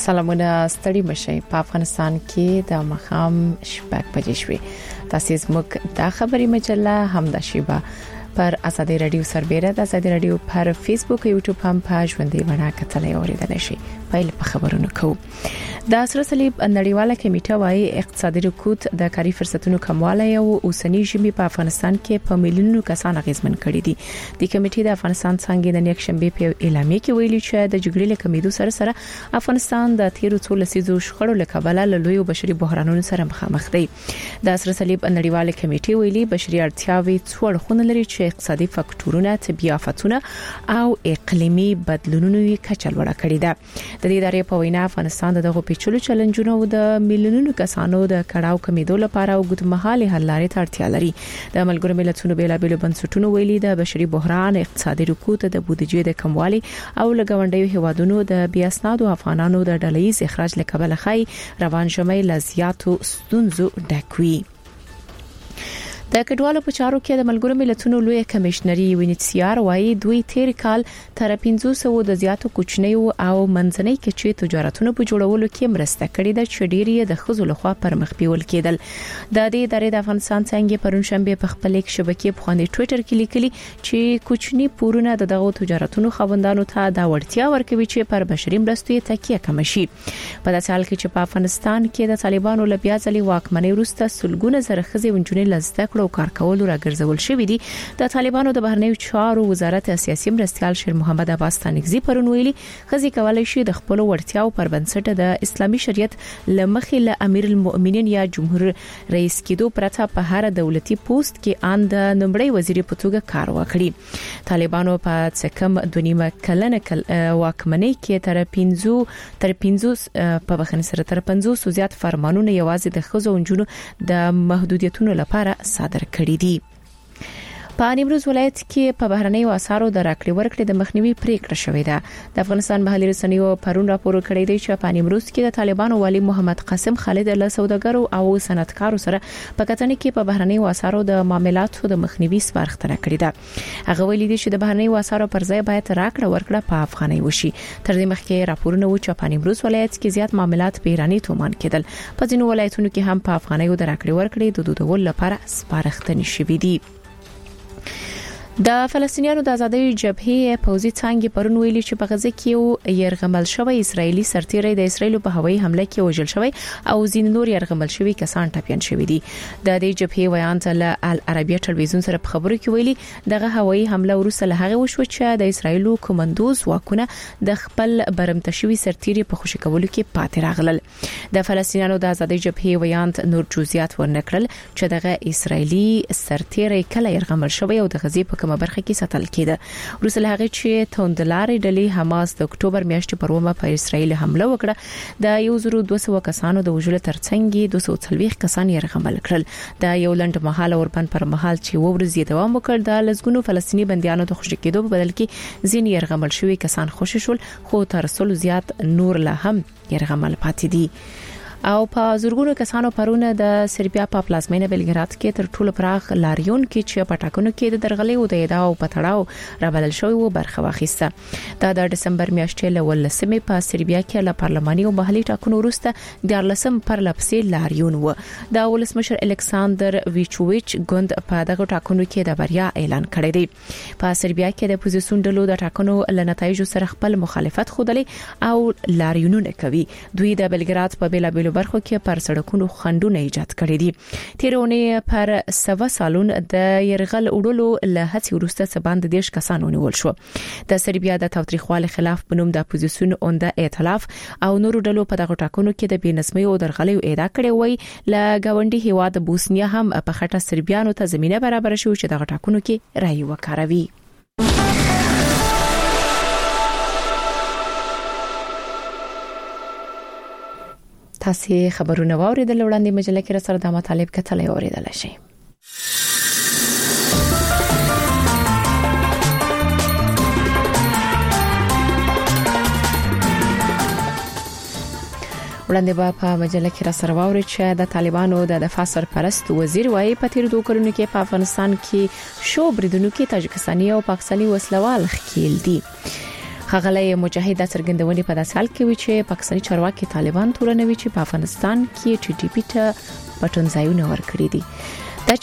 سلامونه ستړي مشي په افغانستان کې د مخام شپږ بجې شوې. تاسو زموږ د خبري مجله هم د شیبه پر ازادي رادیو سربېره د ازادي رادیو پر فیسبوک او یوټیوب هم په ژوندۍ بڼه کتلای اوریدل شي. پیل په خبرونو کوو. د سره صلیب نړیواله کمیټه وايي اقتصادي رکود د کاري فرصتونو کموالی او اوسنی ژمي په افغانستان کې په میلیونونو کسان اغیزمن کړي دي. د کمیټې د افغانستان څنګه د نیکشنبه په اعلامیه کې ویلي چې د جګړې له کمیدو سره افغانستان د تیرو څو لسیزو شخړو له کبله له لوی بشري بحرانونو سره مخامخ دی. د سره صلیب نړیواله کمیټه ویلي بشري اړتیاوې څو اړخونه لري چې اقتصادي فاکټورونه، طبي آفتونه او اقلیمي بدلونونو یې کچه لوړه کړې ده. د دې ادارې په وینا افغانستان دغه پیچلو چیلنجونو او د میلیونونو کسانو د کړهو کمیدو لپاره اوږدمهاله حل لارې ته اړتیا لري. د ملګرو ملتونو بیلابېلو بنسټونو ویلي د بشري بحران، اقتصادي رکود، د بودیجې د کموالي او لګونډیو هیوادونو د بیا اسنادو افغانانو د ډلهیز اخراج لکبل خای روان شمه لزیاتو ستونزو ډکوي. د کډوالو په چارو کې د ملګرو ملتونو لوی کمشنري UNHCR وايي دوی تیر کال تر 500 د زیاتو کوچنیو او منځنۍ کچې تجارتونو په جوړولو کې مرسته کړې ده چې ډېری د خزو لخوا پر مخ بیول کېدل. د دې ادارې د افغانستان څنګه پرون شنبه په خپل یک شبکې په باندې ټوئیټر کې لیکلي چې کوچنی پورونه دغه تجارتونو خوندانو ته دا وړتیا ورکوي چې پر بشري مرستو تکیه کم شي. په داسې حال کې چې په افغانستان کې د طالبانو له بیا ځلې واکمنۍ وروسته سلګونه زره خزې ونجونې لزده کړو کار کولو راګرځول شوې دي. د طالبانو د بهرنیو چارو وزارت سیاسي مرستيال شیر محمد عباس تانګزي پرون ویلي خزي کولای شي د خپل وړتیاو پر بنسټ د اسلامي شریعت لمخې له امیر المؤمنین یا جمهور رئیس کېدو پرته په هر دولتي پوسټ کې ان د نمبرې وزیر په توګه کار وکړي. طالبانو په څکم دونیمه کلنه واکمنۍ کې تر 50 په بخښنې سره تر 50 زیات فرمانونه یوازې د خزو ونجونو د محدودیتونو لپاره صادر کړی دي. په نیمروز ولایت کې په بهرنیو اسعارو د راکړې ورکړې د مخنیوي پریکړه شوې ده. د افغانستان محلي رسنیو پرون راپور کړی دی چې په نیمروز کې د طالبانو والی محمد قاسم خالد له سوداګرو او صنعتکارو سره په کتنې کې په بهرنیو اسعارو د معاملاتو د مخنیوي سپارښتنه کړې ده. هغه ویلي دی چې د بهرنیو اسعارو پر ځای باید راکړه ورکړه په افغاني وشي. تر دې مخکې راپورونه و چې په نیمروز ولایت کې زیات معاملات په ایرانی تومان کېدل. په ځینو ولایتونو کې هم په افغانیو د راکړې ورکړې د دودول لپاره سپارښتنې شوې دي. د فلسطینیانو د آزادۍ جبهې پوځي څنګه پرون ویلي چې په غزه کې یو يرغمل شوی اسرایلی سرتیری د اسرایل په هوایي حمله کې وژل شوی او ځین نور يرغمل شوی کسان ټپيان شوی دي. د دې جبهې ویان ته العربیه ټلویزیون سره په خبرو کې ویلي دغه هوایي حمله وروسته له هغه وشو چې د اسرایل کمانډوز واکونه د خپل برمته شوی سرتیری په خوشی کولو کې پاتې راغلل. د فلسطینیانو د آزادۍ جبهې ویان نور جزئیات ورنکړل چې دغه اسرایلی سرتیری کله يرغمل شوی او د غزې په کومه برخه کې ساتل کېده. وروسته له هغه چې توندلارې ډلې حماس د اکتوبر میاشتې پر ومه په اسرایل حمله وکړه د 1200 کسانو د وژلو ترڅنګ 240 کسان يرغمل کړل. د یو لنډ مهاله اوربند پر مهال چې ورځې دوام وکړ د لزګونو فلسطینی بنديانو د خوشی کېدو په بدل کې ځین يرغمل شوی کسان خوشی شول خو تر څلو زیات نور له هم يرغمل پاتې دي. او په زورګونو کسانو پرونه د سربیا په پلازمینه بلګراد کې تر ټولو پراخ لاریون کې چې پټاکنو کې د درغلې او د ادعاو په تړاو رابلل شوی و برخه واخیسته. د دسمبر میاشتې له ولسمې په سربیا کې له پارلماني او محلي ټاکنو وروسته د لسم پر لپسې لاریون و. د ولسمشر الکساندر ویچوویچ ګوند په دغه ټاکنو کې د بریا اعلان کړی دی. په سربیا کې د اپوزیسیون ډلو د ټاکنو لنتایجو سره خپل مخالفت خوده او لاریونونه کوي. دوی د بلګراد په بیلابېلو برخو کې پر سړکونو خندونه ایجاد کړي دي. تیرونه پر سوا سالون د يرغل وړلو له هڅې وروسته سباند دیش کسانو نیول شو. د سربیا د تاوتریخوالي خلاف بنوم د اپوزیسیون اونده ائتلاف او نورو ډلو په دغه ټاکنو کې د بېنظمۍ او درغلۍ ادعا کړې وای. ل گاونډي هیواد بوسنیا هم په خټه سربیانو ته زمينه برابر شو چې دغه ټاکنو کې رائے وکاروي. تاسو خبرونه واوریدل وړاندې مجله کې سره د مطالب کتلې اوریدل شي. وړاندې په مجله کې سره واوري چې د طالبانو د دفاع سرپرست وزیر وايي په تیر 2 کلونو کې په افغانستان کې شو بریدونکو کې تاجکستاني او پاکستاني وسلوال ښکیل دي. خغلې مجاهد څرګندونې په داسې حال کې وی چې پاکستاني چارواکي طالبان تورنوي چې په افغانستان کې ټي ټي پی ته پټن ځایونه ورکړي دي دا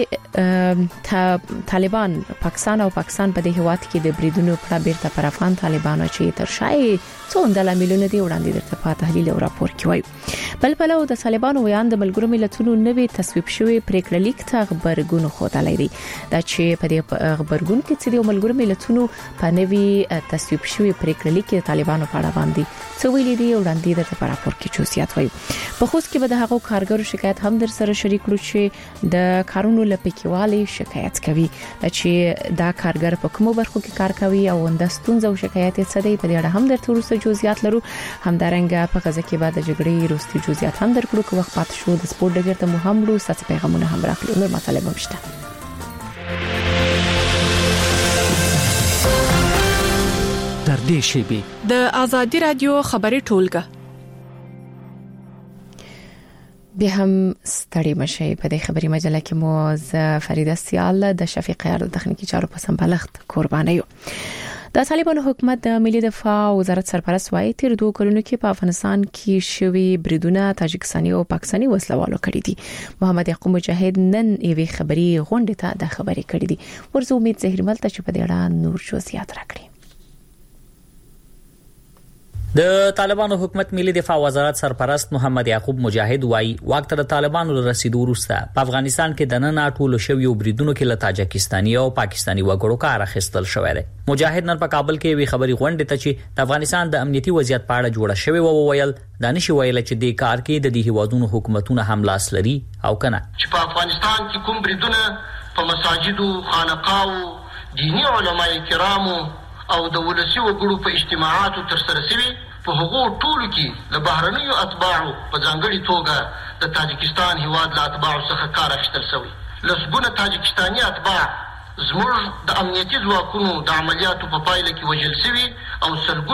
چې طالبان پاکستان او پاکستان په دې هواد کې د بریدونو په بیرته پر افغان طالبانو چې تر شای څوند لاملونه دي وړاندې درته په تحلیل او راپور کې وایي بل په لور د طالبانو ویان د ملګرو ملتونو نوې تصویب شوی پریکړه لیک ته خبرګون خوده لري دا چې په دې خبرګون کې چې د ملګرو ملتونو په نوې تصویب شوی پریکړه لیک کې طالبانو په اړه باندې څه ویلي دي وړاندې درته په راپور کې جزئیات وایي په خوست کې به د هغو کارګرو شکایت هم در سره شریک کړو چې د کارونو لپکیوالي شکایت کوي چې دا کارګر په کومو برخو کې کار کوي او اندستونځ او شکایت یې څه دی په دې اړه هم درته ورسره جزئیات لرو همدارنګه په غزه کې بعد د جګړې وروستي جزئیات هم درکړو که وخت پات شو د سپورت ډګر ته مو هم لرو ستاسو پیغامونه هم راغلي نور مطالب هم شته در دې شی د آزادی رادیو خبري ټولګه به هم ستړي مشي په دې خبري مجله کې مو ز فریده سیال د شفیق یار د تخنیکی چارو په سمبالښت قرباني یو د طالبانو حکومت د ملي دفاع وزارت سرپرست وايي تیر 2 کلونو کې په افغانستان کې شوی بریدونه تاجکستاني او پاکستاني وسلوالو کړی دي محمد یعقوب مجاهد نن یوې خبري غونډه ته د خبري کړی دي ورزه امید زهرمل ته چې په دې اړه نور جزئیات راکړي د طالبانو حکومت ملي دفاع وزارت سرپرست محمد یعقوب مجاهد وايي وخت د طالبانو رسیدو وروسته په افغانستان کې د نن ټولو شویو بریدونو کې له تاجکستاني او پاکستاني وګړو کار اخیستل شوی دی مجاهد نن په کابل کې وی خبري غونډه ته چې د افغانستان د امنیتي وضعیت په اړه جوړه شوی و ویل دانش ویل چې د کار کې د دې هوادونو حکومتونه هم لاس لري او کنه چې په افغانستان کې کوم بریدونه په مساجدو خانقاو دینی علماء کرامو او د ولسی وګړو په اجتماعاتو تر سره شوی په هغو ټولو کې د بهرنیو اتباعو په ځانګړي توګه د تاجکستان هیواد له اتباعو څخه کار اخیستل شوی لسګونه تاجکستاني اتباع زموږ د امنیتي ځواکونو د عملیاتو په پایله کې وژل شوي او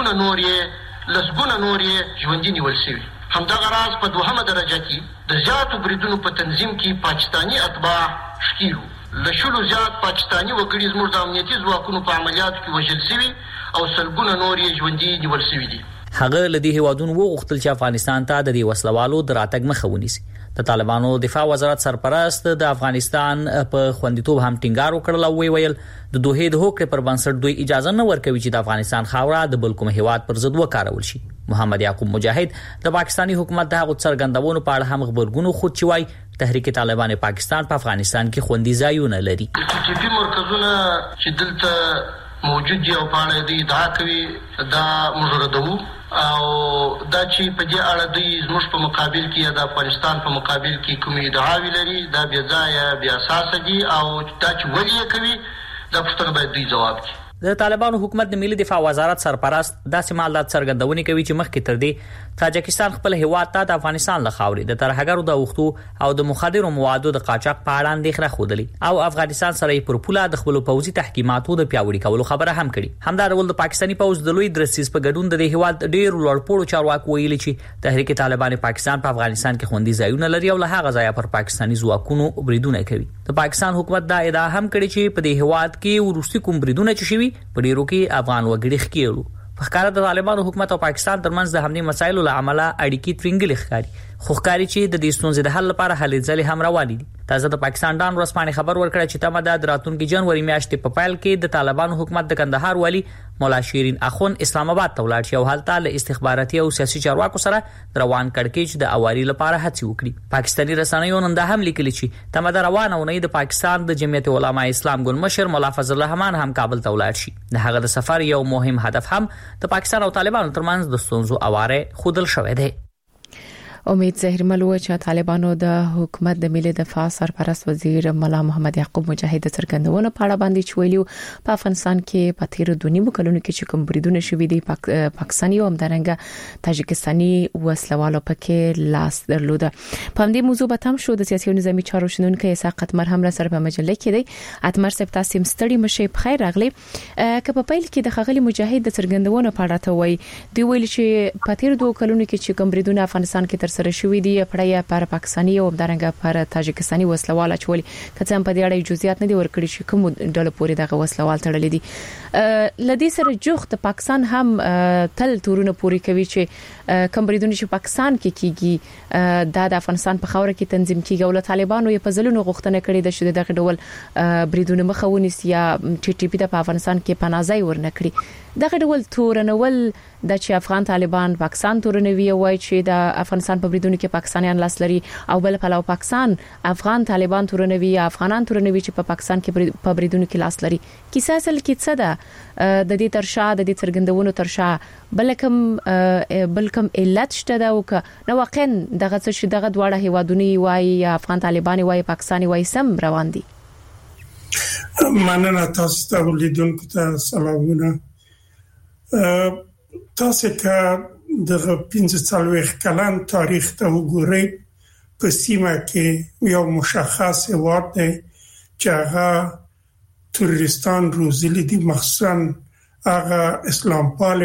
لسګونه نور یې ژوندي نیول شوي همدغه راز په دوهمه درجه کې د زیاتو بریدونو په تنظیم کې پاکستاني اتباع ښکیلو لشلو زیات پاکستاني وګړي زموږ د امنیتي ځواکونو په عملیاتو کې وژل شوي او سلګونه نور یې ژوندي نیول شوي دي هغه لدی هوادون وغوښتل چې افغانستان ته د وسلوالو دراتګ مخه ونیسي د طالبانو دفاع وزارت سرپرست د افغانستان په خوندیتوب هم ټینګار وکړل او ویل د دوه د هوکړې پر بنسټ دوی اجازه نه ورکوي چې د افغانستان خاوره د بل کوم هیواد پر ضد وکارول شي محمد یعقوب مجاهد د پاکستاني حکومت د هغو څرګندونو په اړه هم خبرګون خود چوي تحریک طالبان پاکستان په افغانستان کې خوندي ځایونه لري چې په مرکزونه چې دلته موجود دي او په اړه د ادعا کوي دا مجردو او دا چې په دې اړه دوی زموږ په مقابل کې د افغانستان په مقابل کې کومې ادعاوې لري دا بیا ځای بیا اساس دي او دا چې ولې کوي دا پوښتنه باید دوی جواب کړي د طالبانو حکومت د ملي دفاع وزارت سرپرست داسې مالدات څرګندونې کوي چې مخکې تر دې تاجکستان خپل هیواد ته د افغانستان له خاورې د ترهګرو د اوښتو او د مخدرو موادو د قاچاق په اړه اندېښنه خوده او افغانستان سره پر پوله د خپل پوځي تحکیماتو د پیاوړي کولو خبره هم کړي همدار ول د پاکستاني پوځ د لوی درسیز په ګډون د هیواد ډېر لوړپوړو چارواکو ویلي چې تحریک طالبان پاکستان په افغانستان کې خوندي ځایونه لري او له هغه ځایه پر پاکستاني ځواکونو بریدونه کوي د پاکستان حکومت دا ادعا هم کړې چې په دې هیواد کې ورستي کوم بریدونه چې شوي په ډیرو کې افغان وګړي ښکیلو په ښکار د طالبانو حکومت او پاکستان ترمنځ د همدې مسایلو له امله اړیکې ترنګلې ښکاري خو ښکاري چې د دې ستونزې د حل لپاره هلې ځلې هم روانې دي تازه د پاکستان ډان ورځپاڼې خبر ورکړ چې تمه د راتلونکي جنوري میاشتې په پیل کې د طالبانو حکومت د کندهار والی مولا شیرین اخون اسلام آباد ته ولاړ شي او هلته له استخباراتي او سیاسي چارواکو سره روان کړکېچ د اواري لپاره هڅې وکړي پاکستاني رسنیو نن دا هم لیکلي چې تمه د روانه ونې د پاکستان د جمعیت علماء اسلام ګوند مشر مولا فضل الرحمن هم کابل ته ولاړ شي د هغه د سفر یو مهم هدف هم د پاکستان او طالبانو ترمنځ د ستونزو اواره خودل شوی دی امید زهرمل و چې طالبانو د حکومت د ملي دفاع سرپرست وزیر مولا محمد یعقوب مجاهد څرګندونه په اړه باندې چویلیو په افغانستان کې په تیر 2 کلونو کې چې کوم بریدونه شوي دي پاکستاني او همدارنګه تاجکستاني وسلوالو پکې لاس درلوده په همدې موضوع به تم شو د سیاسي او نظامی چارو شنونکو اسحاق مرهم را سره په مجله کې دی اتمر صاحب تاسو مستړي مشي په خیر راغلی که په پیل کې د خغلی مجاهد د څرګندونه په اړه ته وای دی ویل چې په تیر 2 کلونو کې چې کوم بریدونه افغانستان کې تر سره شوې دي پړیا پر پاکستاني او همدارنګه پر تاجکستاني وسلوال چولي کڅم په دې اړه جزئیات نه دي ورکړي چې کوم ډول پورې دغه وسلوال تړلې دي لدی سره جوخت پاکستان هم تل تورونه پوری کوي چې کوم بریدونه چې پاکستان کې کیږي د افغانستان په خاور کې تنظیم کیږي او طالبانو یې په ځلونو غوښتنه کړې ده چې دغه ډول بریدونه مخاوني یا ټي ټي پی د افغانستان کې پناځای ورنکړي دغه ډول تورنول د چې افغان طالبان پاکستان تورنوي وایي چې د افغانستان په بریدونو کې پاکستانیان لاس لري او بل پلاو پاکستان افغان طالبان تورنوي یا افغانان تورنوي چې په پاکستان کې په بریدونو کې لاس لري کیسه اصل کې څه ده د دې ترشا د دې څرګندونو ترشا بلکم علت شته دا او نو واقعا دغه څه چې دغه دواړه هیوادونی وایي یا افغان طالبان وایي پاکستاني وایي سم روان دي مننه تاسو ته ولیدونکو ته سلامونه تاسو که د 15 کلن تاریخ ته وګورئ په سیمه کې یو مشخص هیواد دی چې هغه تروریستان روزلي دي مخصوصا هغه اسلام پال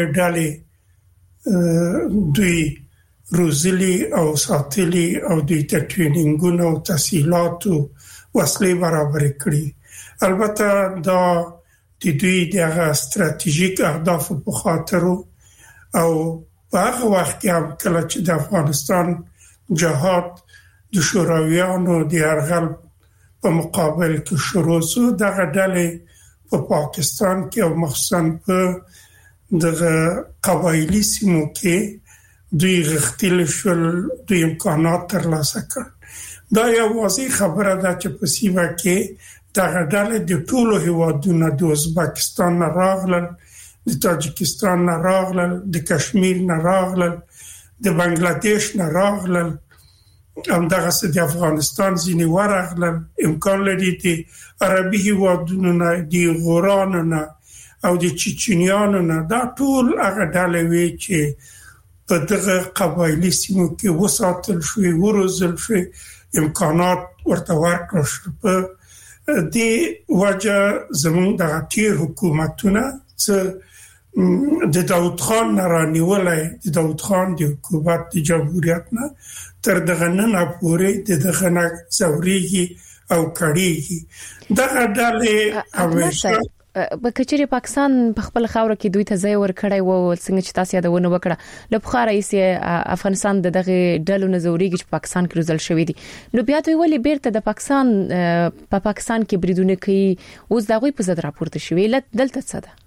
ډلې دوی روزلي او ساتلي او دوی ته ټرینینګونه او تسهیلات او وسلې برابر کړي البته دا د دوی د استراتیژیک اهداف په خاطر او په هغه وخت کې هم کله چې د افغانستان جهاد د شورویانو د یرغل په مقابل کې شروع شو دغه ډلې په پاکستان کې او مخصوصا په دغه قبایلی سیمو کې دوی غښتل شول دوی امکانات ترلاسه کړل دا یو واضح خبره ده چې په سیمه کې دغه ډلې د ټولو هیوادونو د ازبکستان نه راغلل د تاجکستان نه راغلل د کشمیر نه راغلل د بنگلاديش نه راغلل همدغه څه د افغانستان ځینې ورغلل امکان لري د عربي هیوادونو نه د غورانو نه او د چچنیانو نه دا ټول هغه ډلې وي چې په دغه قبایلی سیمو کې وساتل شوی وروزل شوی امکانات ورته ورکړل شو په دی وجه زمون د تیر حکومتونه چې د داود خان رانیولای د داود خان د حکومت د جمهوریت نه تر دغه نه پورې دغه نه زوريږي او کړيږي دغه ډلې همیشه بکچری پاکستان په خپل خاور کې دوی ته ځای ورکړی و څنګه چې تاسو یادونه وکړه ل بخار رئیس افغانستان دغه ډلو نزوريږي چې پاکستان کې روزل شوې دي نو بیا دوی ولې بیرته د پاکستان په پاکستان کې بریدونه کوي اوس دغه په زړه راپورته شوې دلته څه ده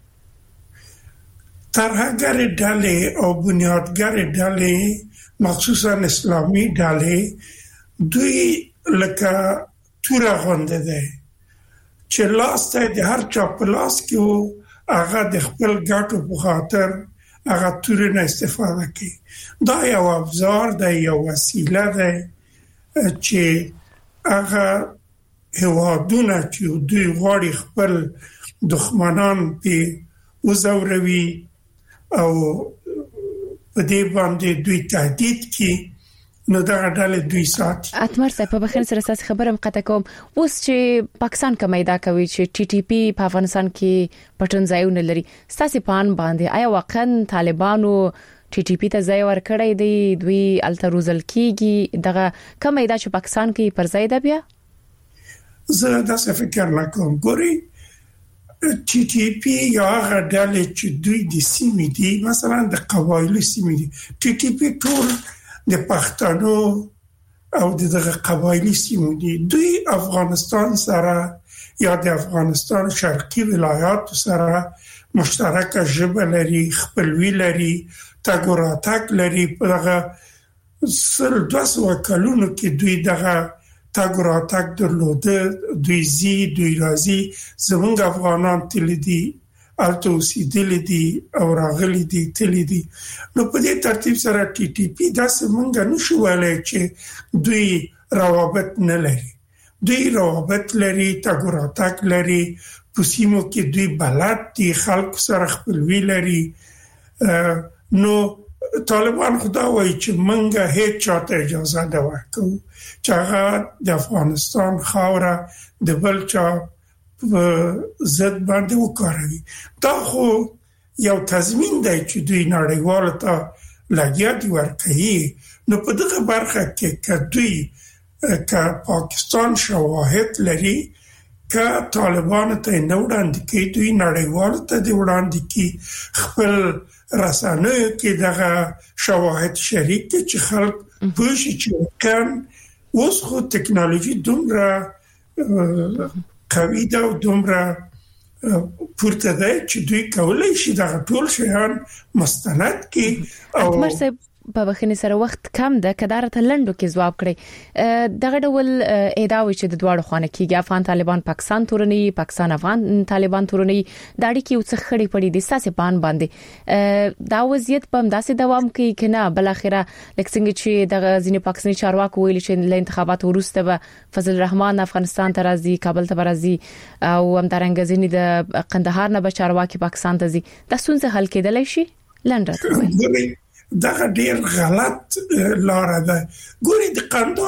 ترهګر ډلې او بنیادګر ډلې مخصوصا اسلامي ډلې دوی لکه تور غونډه ده چې لاسته د هر چا په لاس کې هغه د خپل ګټو په خاطر هغه تور نه استفاده کوي دا یو ابزار دی یو وسیله ده چې هغه هیوادونه چې دوی غواړي خپل دښمنان په وزوروي او په دې باندې دوی تهدید کوي نو دا ډلې دوی ساتي اتمر صاحب په بخښنه سره تاسو خبرم قطع کوم اوس چې پاکستان کمیدا کوي چې ټي ټي پی په افغانستان کې پټن ځایونه لري تاسو پان باندې آیا واقعا طالبانو ټي ټي پی ته ځای ورکړی دی دوی التروزل کیږي دغه کمیدا چې پاکستان کې پر ځای ده بیا زه دا څه فکر نه کوم ګوري ټي ټي پی یا هغه ډلې چې دوی د سیمې دي مثلا د قبایلی سیمې دي ټي ټي پی ټول د پښتنو او دغه قبایلی سیمو دي دوی افغانستان سره یا د افغانستان شرقي ولایات سره مشترکه ژبه لري خپلوي لري تګوراتک لري په دغه سل 200 کلونو کې دوی دغه تګوراتک درلوده دوی دوی راځي زمونږ افغانان تل دي الته اوسېدل دي او راغلي دي تل دي نو په دې ترتیب سره ټي ټي پی دا څنګه نشو ویلای چې دوی روابط نه لري دوی روابط لري تګوراتک لري پوسیمو کې دوی بلد دي خلک سره خپلوي لري نو طالبان خدا وایي چې منګه هیڅ چاته اجازه نه ورکوي چې هغه د افغانستان خاوره د بل چا زد باندې وکاروي دا خو یو تضمین دی چې دوی نړیوال ته لګیا دي ورکوي نو په دغه برخه کې کدوې ک پاکستان شواهد لري ک طالبان ته نو وړاندې کوي دوی نړیوال ته دی وړاندې کوي خپل رسنیو کې دغه شواهد شریک چې خلک پوښي چې کان اوس خو ټکنالوژي دومره قوي ده او دومره پورته ده چې دوی کولای شي دا ټول شیان مستند کړي او مرسه په بخښنې سره وخت کم ده کدار ته لندو کې جواب کړي دغه ډول ادعاوي چې د دواړو خانه کېږي افغان طالبان پاکستان تورني پاکستان افغان طالبان تورني د اړیکې یو څه خړې پړې دي ساسې بان باندې دا وضعیت په همداسې دوام کوي کنه بل اخره لکه چې د ځینې پاکستاني چارواکو ویل چې له انتخاباتو وروسته به فضل الرحمن افغانستان ته راځي کابل ته راځي او همدارنګه ځینې د قندهار نه به چارواکي پاکستان ته ځي د ستونزې حل کېدلای شي لندن دا ډیر غلط لار ده ګوري د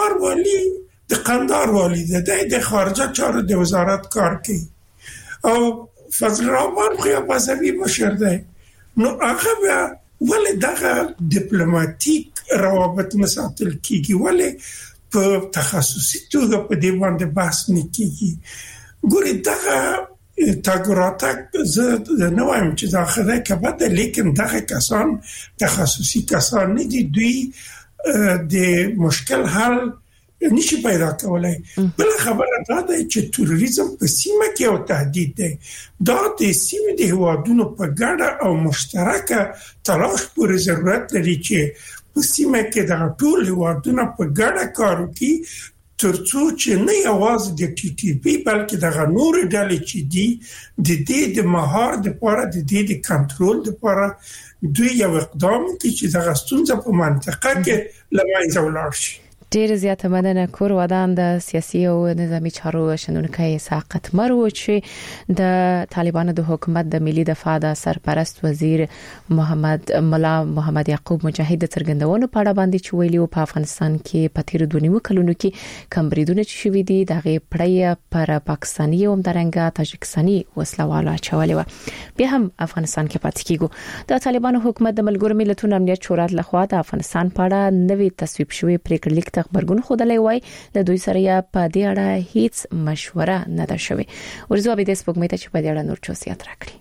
قندهار والی د خارجه چارو د وزارت کار کوي او فضل الرحمن خو یو بازوی مشر دی نو هغه ولې دغه ډیپلوماټیک روابط مساتل کیږي ولې په تخصصي توګه په دې باندې بحث نه کیږي ګوري دغه تاګراتک زه نه وایم چې دا خدای کبه لیکن دغه کسان تخصصي کسان نه دي دوی د مشکل حل نشي پیدا کولای بل خبره دا ده چې تروریزم په سیمه کې یو تهدید دی دا د سیمې د هوادونو په ګډه او مشترکه تلاش پورې ضرورت لري چې په سیمه کې د ټول هوادونو په ګډه کار وکړي ترڅو چې نه یوازې د ټي ټي پی بلکې د نور ډلې چې دي د دې د مهار د لپاره د دې د کنټرول لپاره دوی یو اقدام کوي چې د غستونځ په منطقه کې لمایځه ولاړ شي ډیر زیاته مننه کور ودان د سیاسي او نظامی چارو شنونکي ساقط مرو چې د طالبانو د حکومت د ملي دفاع د سرپرست وزیر مولا محمد یعقوب مجاهد څرګندونو په اړه باندې چې ویلي په افغانستان کې په تیر 2 کلونو کې کم بریدونه چې شوي دي دغه پړی پر پاکستاني او همدارنګه تاجکستاني وسلوالو اچولې و بیا هم افغانستان کې پاتې کیږي د طالبانو حکومت د ملګرو ملتونو امنیت شورا لخوا د افغانستان په اړه نوې تصویب شوی پریکړه لیک خبرګون خودلای وای له دوی سره یا په دې اړه هیڅ مشوره نه ده شوې ورزو به د سپوږمۍ ته چې په دې اړه نور چوسیات راکړي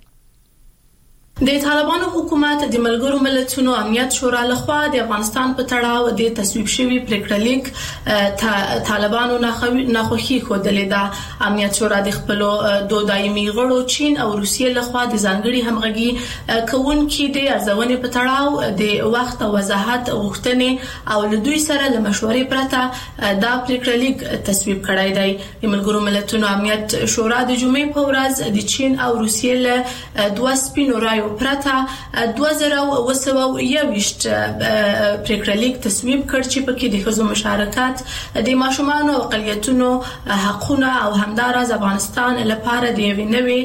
د طالبانو حکومت د ملګرو ملتونو امنیت شورا لخوا د افغانستان په تړاو د تصویب شوی پریکړه لیک طالبانو ناخوښي خوده د امنیت شورا د خپل دوه دایمي غړو چین او روسیې لخوا د ځانګړي همغږي کوونکي د ارزونې په تړاو د وخت او وضاحت غوښتنې او له دوی سره له مشورې پرته دا پریکړه لیک تصویب کړای دی د ملګرو ملتونو امنیت شورا د جمعې په ورځ د چین او روسیې له دوه سپینو رایو پرته 2021 پریکړه لیک تصویب کړ چې پکې د ښځو مشارکت د ماشومانو او اقلیتونو حقوقونه او همدارز افغانستان لپاره د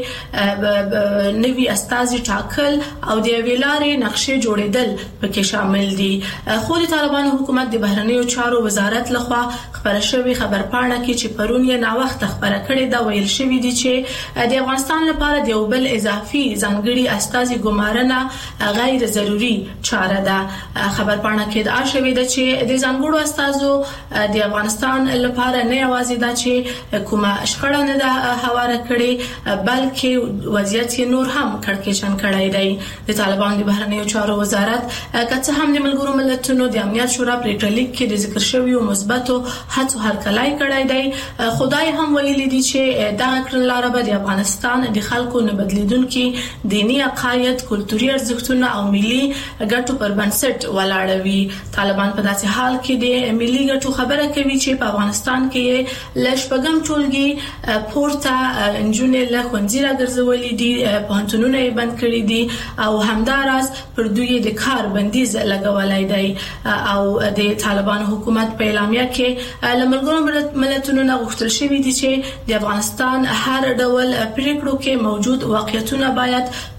نوي استازي ټاکل او د ویلارې نقشې جوړېدل پکې شامل دي خو د طالبانو حکومت د بهرنیو چارو وزارت لخوا خبر شوی خبرپاڼه کې چې پرون یې نا وخت خبره کړې دا ویل شوی دی چې د افغانستان لپاره د یو بل اضافي ځانګړي استازي ګمارنه غیر ضروري چاره ده خبرپاڼه کې دا شوی دی چې د ځانګړو استازو د افغانستان لپاره نه یوازې دا چې کومه شخړه نه ده هواره کړې بلکې وضعیت نور هم کړکېچن کړی دی د طالبان د بهرنیو چارو وزارت کڅ هم د ملګرو ملتونو د امنیت شورا پریکړه لیک کې د ذکر شوی او مثبتو هڅو هرکلای کړی دی خدای هم ویلي دی چې دا کړنلاره به د افغانستان د خلکو نه بدلیدونکو دینی عقاید کلتوري ارزښتونه او ملي ګټو پر بنسټ ولاړوي طالبان په داسې حال کې د ملي ګټو خبره کوي چې په افغانستان کې لشپګم ټولګي پورته انجونې له خنځیره ګرځولې دي پانتونونه یې بند کړی دي او همدارس پر دوی د کار بندیز لګولای دی او د طالبان حکومت په اعلامیه کې لملګرو ملتونو نه غوښتل شوی دي چې د افغانستان هر ډول پریکړو کې موجود واقعیتونه باید په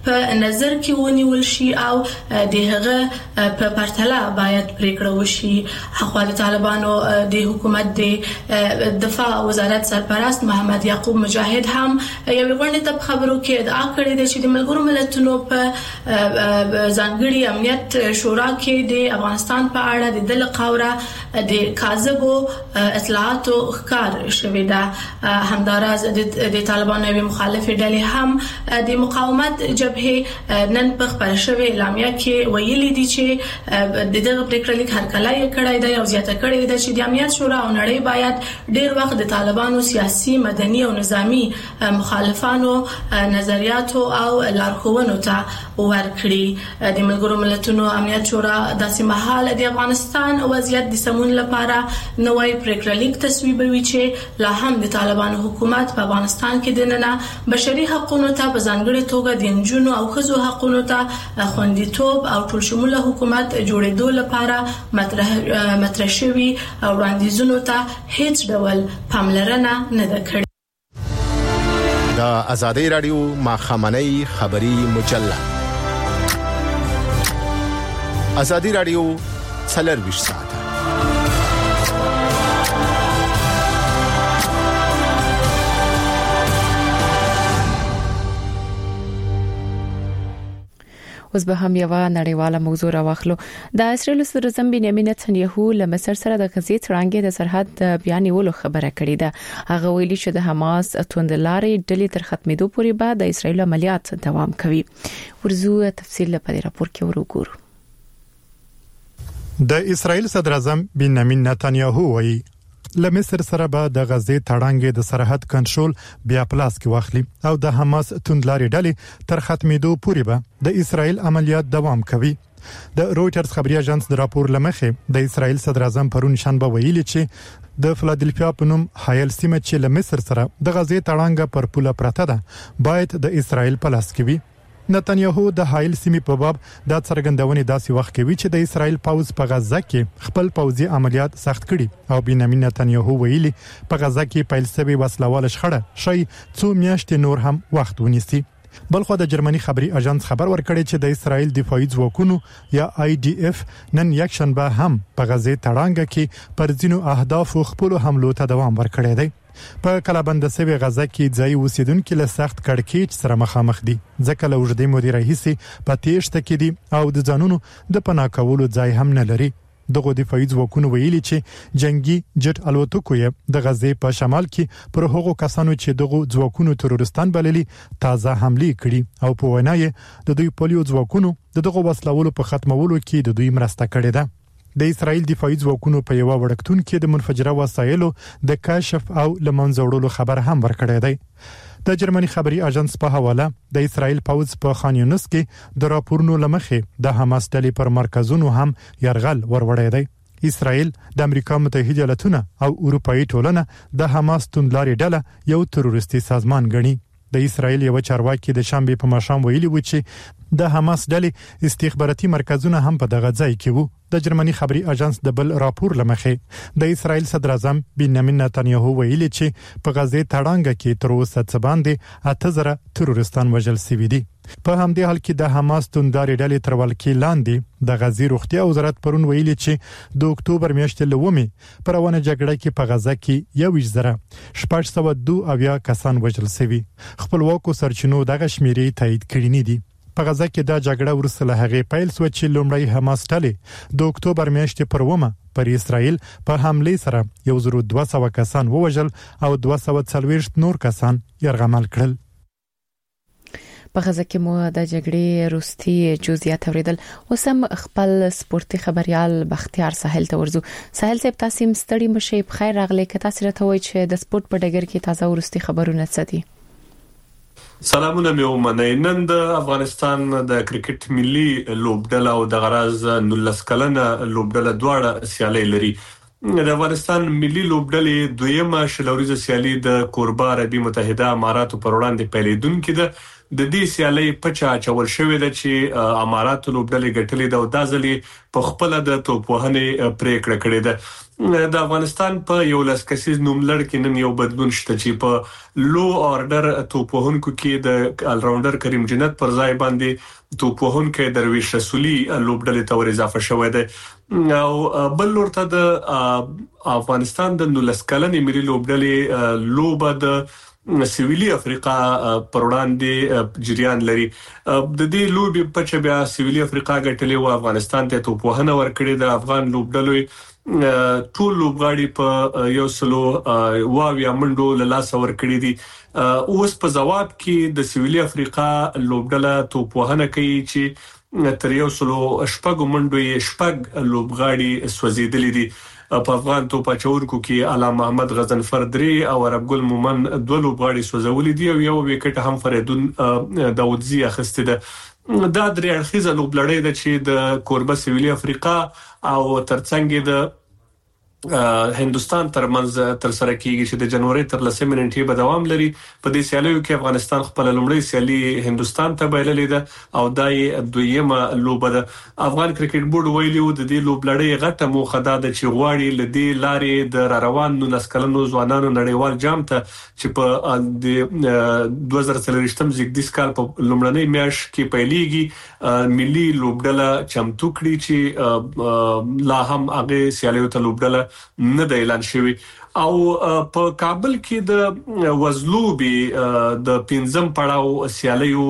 نظر کې ونیول شي او د هغه په پرتله باید پریکړه وشي. حکومت طالبانو د حکومت د دفاع وزارت سرپرست محمد یعقوب مجاهد هم یو غونډه ته خبرو کې ادعا کړې ده چې د ملګرو ملتونو په ځانګړي امنیت شورا کې د افغانستان په اړه د دل قوره د کاذبو اطلاعاتو ښکار شوې ده. همداراز د طالبانو مخالف ډلې هم د مقاومت جبهه نن په خبره شوې اعلامیه کې ویلي دي چې د دغه پریکړه لیک هرکله یې کړی دی او زیاته کړی ده چې د امنیت شورا او نړۍ باید ډیر وخت د طالبانو سیاسي مدني او نظامی مخالفانو نظریاتو او لارښوونو ته ورکړي. د ملګرو ملتونو امنیت شورا داسې مهال د افغانستان وضعیت د سمون لپاره نوې پریکړه لیک تصویبوي چې لا هم د طالبانو حکومت په افغانستان کې د نن بشري حقوقو ته په ځانګړي توګه د انجونو او ښځو حقوقو ته خوندیتوب او ټول شموله حکومت جوړېدو لپاره مطرح شوی او وړاندیزونو ته هیڅ ډول پاملرنه نه ده کړې. د آزادۍ رادیو ماخامنۍ خبري مجله آزادۍ رادیو 24 ساعت. اوس به هم یو نړیواله موضوع راوخلو. د اسرائیل صدر اعظم بنیامین نتنیاهو له مصر سره د غزې تړانګې د سرحد د بیانولو خبره کړې ده. هغه ویلي چې د حماس توندلارې ډلې تر ختمېدو پورې به د اسرائیل عملیات دوام کوي. ورزو تفصیل په راپور کې ورګورو. د اسرائیل صدر اعظم بنیامین نتنیاهو وایي له مصر سره به د غزې تړانګې د سرحد کنټرول بیا پلاس کې واخلي او د حماس توندلارې ډلې تر ختمېدو پورې به د اسرائیل عملیات دوام کوي. د رويټرز خبري اژانس د راپور لمخې د اسرائیل صدر اعظم پرون شنبه ویلي چې د فلادلفیا په نوم هایل سیمه چې له مصر سره د غزې تړانګه پر پوله پرته ده باید د اسرائیل پلاس کې وي. نتنیاهو د هایل سیمې په باب د څرګندونې داسې وخت کوي چې د اسرائیل پوځ په غزه کې خپل پوځي عملیات سخت کړي او بنیامین نتنیاهو ویلي په غزه کې پیل شوی وسلواله شخړه شي څو میاشتې نور هم وخت ونیسي. بلخو د جرمني خبري اژانس خبر ورکړی چې د اسرائیل دفاعي ځواکونو یا IDF نن یکشنبه هم په غزې تړانګه کې پر ځینو اهداف خپل حملو ته دوام ورکړی دی. په کلابند سوي غزه کې ځای اوسیدونکو له سخت کړکېچ سره مخامخ دي ځکه له وجدي مدیر هیڅ په تیښته کې دي او د ځانونو د پناه کولو ځای هم نه لري. دغه دفاعي ځواکونه ویلي چې جنگي جټ الوتکو یې د غزې په شمال کې پر هغو کسانو چې دغه ځواکونو تروریستان بللي تازه حمله کړي او په وینا یې د دوی پولیو ځواکونو دغه وسلوالو په ختمولو کې د دوی مرسته کړې ده. د اسرائیل دفاعي ځواکونو په یو وړکتون کې د منفجره وسایلو د کشف او لمنځوړلو خبر هم ورکړی دی. د جرمني خبري اژانس په حواله د اسرائیل پوځ په خان یونس کې د راپورونو لمخې د حماس ډلې پر مرکزونو هم يرغل وروړی دی. اسرائیل د امریکا متحده ایالاتونو او اروپאי ټولنه د حماس توندلارې ډله یو تروریستي سازمان ګڼي. د اسرائیل یو چارواکي د شنبه په ماښام ویلي و چې د حماس ډلې استخباراتي مرکزونه هم په دغه ځای کې وو. د جرمني خبري اژانس د بل راپور لمخې د اسرائیل صدر اعظم بنیامین نتنیاهو ویلي چې په غزې تړانګه کې تر اوسه څه باندې 8000 تروریستان وژل شوي دي. په همدې حال کې د حماس توندارې ډلې تر ولکې لاندې د غزې روغتیا وزارت پرون ویلي چې د اکتوبر میاشتې لومې پر روانه جګړه کې په غزه کې 1602 کسان وژل شوي. خپلواکو سرچینو دغه شمیرې تایید کړې نه دي. په غزه کې د جګړه ورسره له هغې پیل شو چې لومړی حماس ډلې د اکتوبر میاشتې پر ومه پر اسرائیل په حمله سره 1200 کسان ووژل او 240 نور کسان یرغمل کړل. په غزه کې مو د جګړې روستي جزئیات اوریدل. اوس هم خپل سپورتي خبريال بختیار ساحل ته ورزو. ساحل صاحب تاسو مستړي مشه په خیر راغلی که تاسو راته وایي چې د سپورت په ډګر کې تازه ورستي خبرونه څه دي؟ سلامونه مې ومنئ. نن د افغانستان د کرکټ ملي لوبډله او د غراز 19 کلنه لوبډله دواړه سیالي لري. د افغانستان ملي لوبډلې دویمه شلوريزه سیالي د کوربه عربي متحده اماراتو پر وړاندې پیلېدونکې ده. د دې سیالي پچا چول شوې ده چې امارات لوبډلې ګټلې ده او د ځلې په خپل د توپوهنې پریکړه کړې ده. د افغانستان په یو لاسکسیز نوملړ کې نن یو بدلون شته چې په لو آرډر توپوهونکو کې د الراوندر کریم جنت پر ځای باندې توپوهونکو درویش رسولي لوبډلې ته ور اضافه شوې ده او بل ورته د افغانستان د 19 کلنې ملي لوبډلې لوبه د سویلي افریقا پر وړاندې جریان لري. د دې لوبې په چې بیا سویلي افریقا ګټلې او افغانستان ته توپوهنه ورکړې د افغان لوبډلې ټول لوبغاړي په یو سلو واویا منډو له لاس ورکړي دي. اوس په جواب کې د سویلي افریقا لوبډله توپوهنه کوي چې تر یو سلو شپږ منډو یې شپږ لوبغاړي سوځیدلي دي. په افغان توپاچورکو کې علامه محمد غزنفر درې او عربګل مومن دوه لوبغاړي سوځولي دي او یو وکټ هم فریدون داودزی اخیسته ده. دا درې اړخیزه لوبلړۍ ده چې د کوربه سویلي افریقا او ترڅنګ د هندستان ترمنځ تر سره کیږي چې د جنوري تر 10 منټې به دوام لري. په دې سیالیو کې افغانستان خپل لومړی سیالي هندستان ته بایللې ده او دای دویمه لوبه ده. افغان کرکټ بورډ ویلي و د دې لوبلړۍ غټه موخه ده چې غواړي لدې لارې د روان 19 کلنو ځوانانو نړیوال جام ته چې په 2023م زیږدیز کال په لومړنۍ میاشت کې پیلېږي ملي لوبډله چمتو کړي چې لا هم هغه سیالیو ته لوبډله نه د اعلان شوی. او په کابل کې د وزلوبي د 15م پړاو سیالیو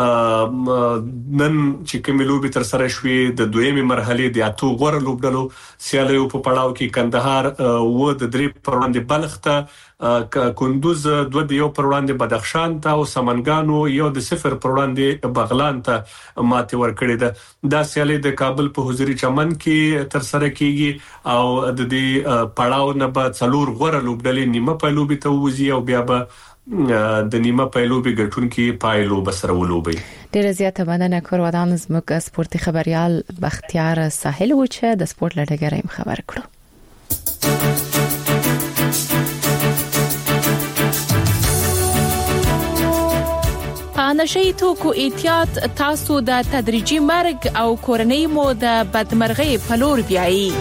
نن چې کوم لوبي تر سره شوې د دویمه مرحله د اتو غوړ لوبډلو سیالیو په پړاو کې کندهار و د 3 پر وړاندې بلخ ته، کندوز 2 د 1 پر وړاندې بدخشان ته او سمنګانو 1 د 0 پر وړاندې بغلان ته ماتې ورکړې ده. دا سیالي د کابل په حضوري چمن کې تر سره کیږي او د دې پړاو نه به څلور غوړ لوبډلې نیمه پایلوبي ته وځي او بیا به د نیمه پایلوبي ګټونکي پایلو بسره ولوبي. ډیره زیاته مننه کورودان زموږ سپورتي خبريال بختیار ساحل و چې د سپورت لړګریم خبر کړو. نشئی توکو احتیاط تاسو د تدریجي مرګ او کورنۍ مو د بدمرغۍ په لور بیایي.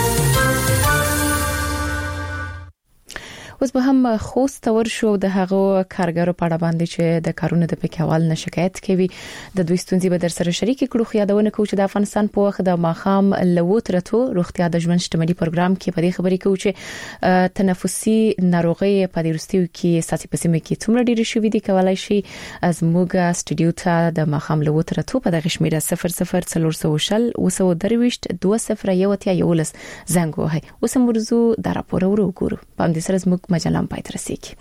اوس به هم خوست ورشو د هغه کارګرو په اړه باندې چې د کارونو د پکېوال نه شکایت کوي د دوی ستونزې به در سره شریک کړو. خو یادونه کوم چې د افغانستان په وخت د ماخام لوت راتو روغتیا د ژوند شتمنۍ پروګرام کې په دې خبرې کوي چې تنفسي ناروغي په دې وروستیو کې ساتي پسمه کې څومره ډېر شوې دي کولای شي از موږ سټډیو ته د ماخام لوت راتو په دغه شمیره 00400 وسودرويشت 2011 زنګ وهي. اوس مرزو د راپور وګورو په دې سره زموږ مجلم پاتې رسیږي.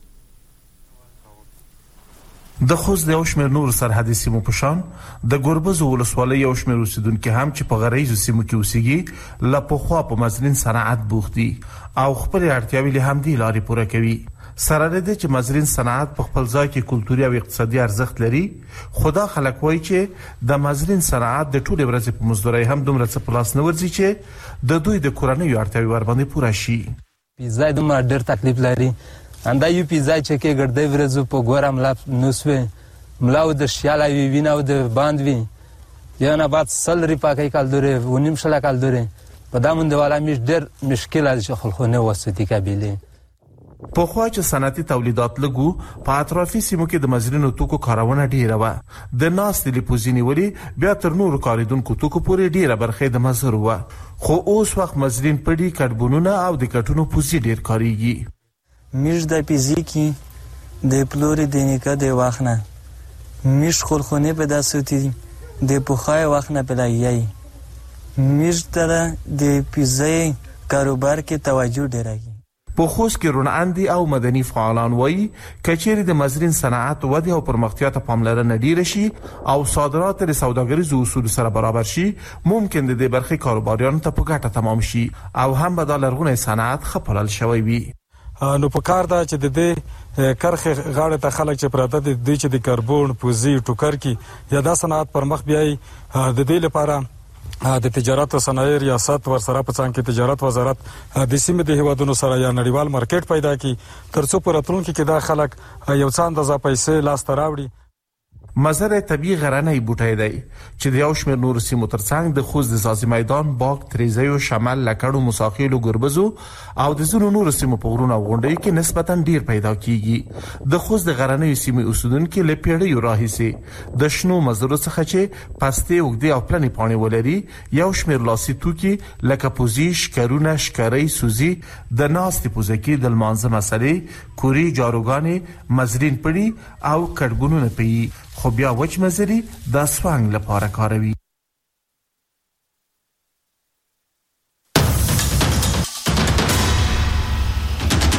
د خوست د اوشمیر نور سرحدي سیمو په شان د ګوربز ولسوالۍ اوشمیر اوسیدونکو هم چې په غریزو سیمو کې اوسېږي لا په خوا په مزرین صنعت بوختي او خپل اړتیاوې له هم دی لارې پوره کوي. سره دې چې مزرین صنعت په خپل ځای کې کلتوري او اقتصادي ارزښت لري. خدا خلک وایي چې د مزرین صنعت د ټولې ورځې په مزدوري هم دومره څه پلاس نه ورځي چې د دوی د کورنۍ اړتیاوې ور باندې پوره شي. پیزا دومره ډېر تکلیف لري. انده یو پیزا چې کې ګرځي ورځو په ګورم لا نوسوي ملاو د شیاله وی ویناو د باند وی یا نه بعد سلری پاکي کال دوره ونیم شلا کال دوره په دامن دیواله مش ډېر مشکل از خلخونه وسطي قبيله. په خوا چې صنعتي تولیدات لګو په اطرافي سیمو کې د مزرینو توکو کارونه ډیره و. د ناس د لپوزینی ولی بیا تر نورو کاریدونکو توکو پورې ډیره برخه د مزر و. خو اوس وخت مزرین پړي کډبونونه او د کټونو پوزي ډیر کاریږي. میش د فزیکی د پلوري د نیکه د واخنه میش خلخونه په داسوتی د پوخای واخنه پلایي میش تر د پیزای کاروبار کې توجه ډیرایي. په خوست کې روناندي او مدني فعالان وایي کچېری د مزرین صنعت ودی او پرمختیا ته پاملرنه ډیره شي او صادرات د سوداګریزو اصول سره برابر شي ممکن د دې برخې کاروباریانو ته په ګټه تمام شي او هم به د لرغونی صنعت خپلل شوی وي. نو په کار دا چې د دې کرخه غاړه ته خلک چې پراته دي چې د کاربون پوزي ټوکر کې یا د صنعت پر مخ بیاي د دې لپاره د تجارت او صنایع ریاست ورسره په څنګه کې تجارت وزارت د سیمې د هیوادونو سره یا نړیوال مارکیټ پیدا کړي ترڅو په راتلونکي کې دا خلک یو څه اندازه پیسې لاس ته راوړي. مزر طبيعي غرنی بوټی دی چې د یو شمېر نورو سیمو ترڅنګ د خوست د سازي میدان باغ تریزیو شمال لکړو مساقیلو ګربزو او د زونو نورو سیمو په غرونو غونډۍ کې نسبتا ډیر پیدا کیږي. د خوست د غرنی سیمو اوسیدونکو له پیړیو راهیسي د شنو مزرو څخه چې پسته وګړي او پلانې پاڼې ولري یو شمېر لاسي توکي لکه پوزیش کرونه شکرۍ سوزي د ناستې پوزکي د لمانځه مسلې کوري جاروګانې مزرین پړي او کډګونو نه پي خو بیا وچ مزري د سوانګ لپاره کاروي.